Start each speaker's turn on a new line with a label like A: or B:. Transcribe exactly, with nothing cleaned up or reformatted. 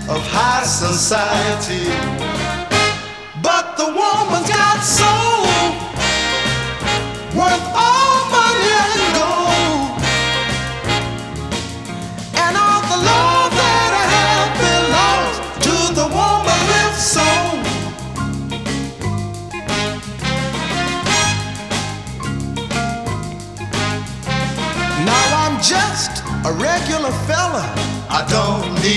A: of high society. But the woman's got soul, worth all money and gold, and all the love that I have belongs to the woman with soul. Now I'm just a regular fella, I don't need